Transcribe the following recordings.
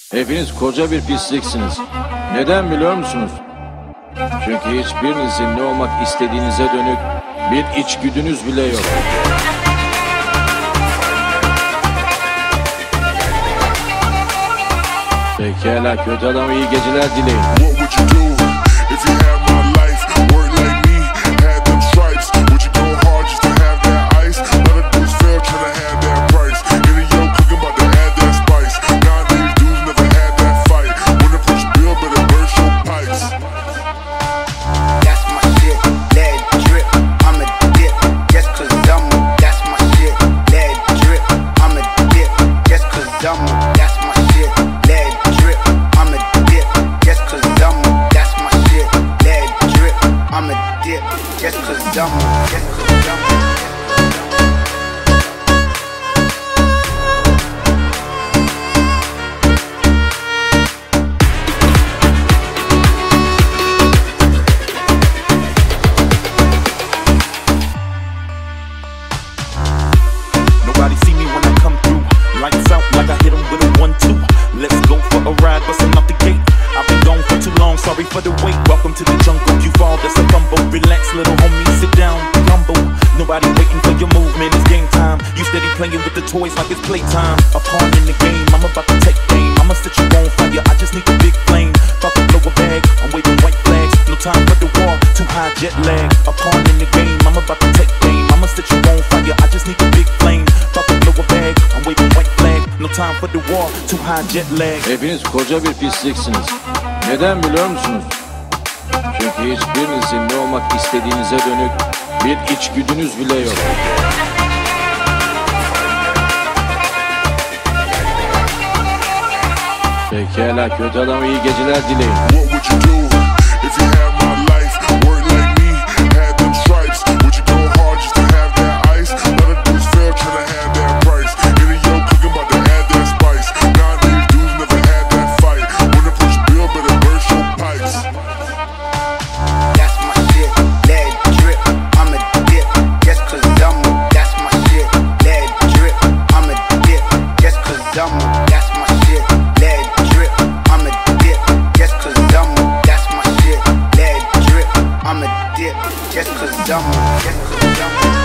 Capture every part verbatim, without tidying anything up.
Hepiniz koca bir pisliksiniz. Neden biliyor musunuz? Çünkü hiçbirinizin ne olmak istediğinize dönük bir içgüdünüz bile yok. Pekala, kötü adama iyi geceler dileyin. Just cause I'm, just cause I'm. Nobody see me when I come through. Lights out like I hit them with a one two. Let's go for a ride, bustin' out the gate. I've been gone for too long, sorry for the wait. Welcome to the jungle, you fall, that's a fumble. Relax, little homie, sit down, be humble. Nobody waiting for your movement, it's game time. You steady playing with the toys like it's playtime. A pawn in the game, I'm about to take aim. I'ma set you on fire, I just need a big flame. About to blow a bag, I'm waving white flags. No time for the war, too high jet lag. A pawn in the game, I'm about to take aim. I'ma set you on fire, I just need a big flame. About to blow a bag, I'm waving white flag. No time for the war, too high jet lag. Hepiniz koca bir pisliksiniz. Neden biliyor musunuz? Çünkü hiçbirinizin ne olmak istediğinize dönük bir içgüdünüz bile yok. Pekala, kötü adama iyi geceler dileyin. That's my shit, let drip, I'ma dip, just cause I'm that's my shit, let drip, I'ma dip, just cause I'm just cause I'm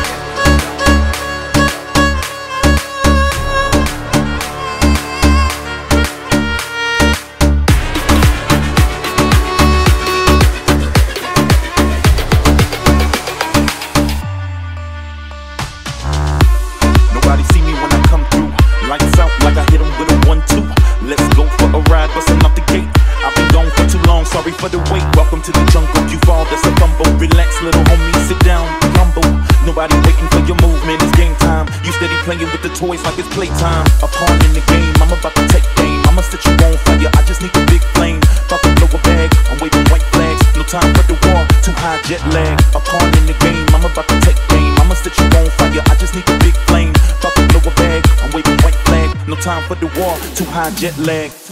Nobody see me when I come through. Lights out like I hit them with a one two. Let's go for a ride, bustin' out the gate. I've been gone for too long, sorry for the wait. Welcome to the jungle, you fall, that's a fumble. Relax, little homie, sit down, be humble. Nobody waiting for your movement, it's game time. You steady playing with the toys like it's playtime. A pawn in the game, I'm about to take aim. I'ma set you on fire, I just need a big flame. About to blow a bag, I'm waving white flags. No time for the war, too high jet lag. A pawn in the game, I'm about to take aim. I'ma set you on fire, I just need a big flame. About to blow a bag, I'm waving white flag. No time for the war, too high jet lag.